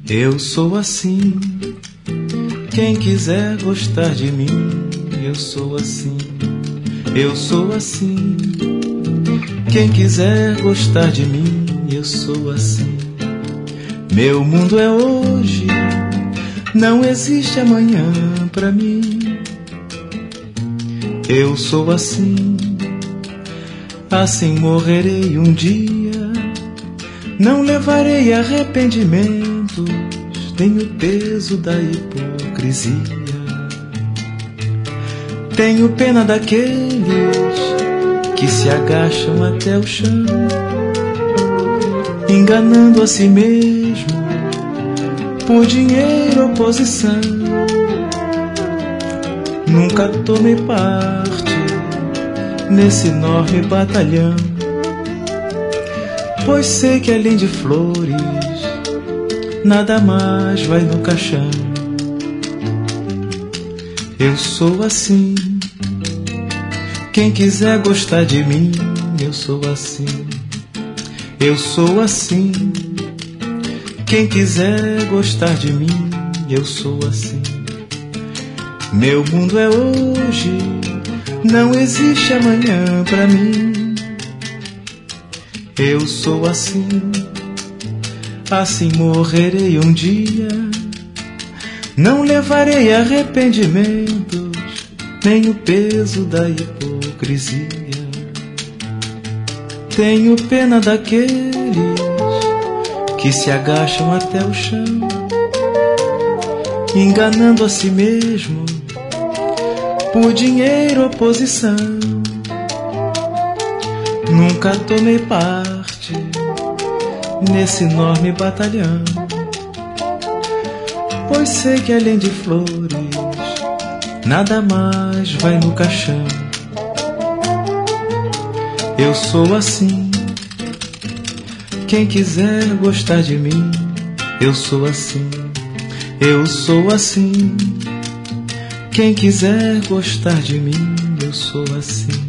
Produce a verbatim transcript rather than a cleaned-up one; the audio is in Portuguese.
Eu sou assim. Quem quiser gostar de mim, eu sou assim. Eu sou assim. Quem quiser gostar de mim, eu sou assim. Meu mundo é hoje, não existe amanhã pra mim. Eu sou assim, assim morrerei um dia. Não levarei arrependimentos, nem o peso da hipocrisia. Tenho pena daqueles que se agacham até o chão, enganando a si mesmo por dinheiro ou posição. Nunca tomei parte nesse enorme batalhão, pois sei que além de flores nada mais vai no caixão. Eu sou assim. Quem quiser gostar de mim, eu sou assim. Eu sou assim. Quem quiser gostar de mim, eu sou assim. Meu mundo é hoje, não existe amanhã pra mim. Eu sou assim, assim morrerei um dia. Não levarei arrependimentos, nem o peso da hipocrisia. Tenho pena daqueles que se agacham até o chão, enganando a si mesmo por dinheiro ou posição. Nunca tomei parte nesse enorme batalhão, pois sei que além de flores nada mais vai no caixão. Eu sou assim. Quem quiser gostar de mim, eu sou assim. Eu sou assim. Quem quiser gostar de mim, eu sou assim.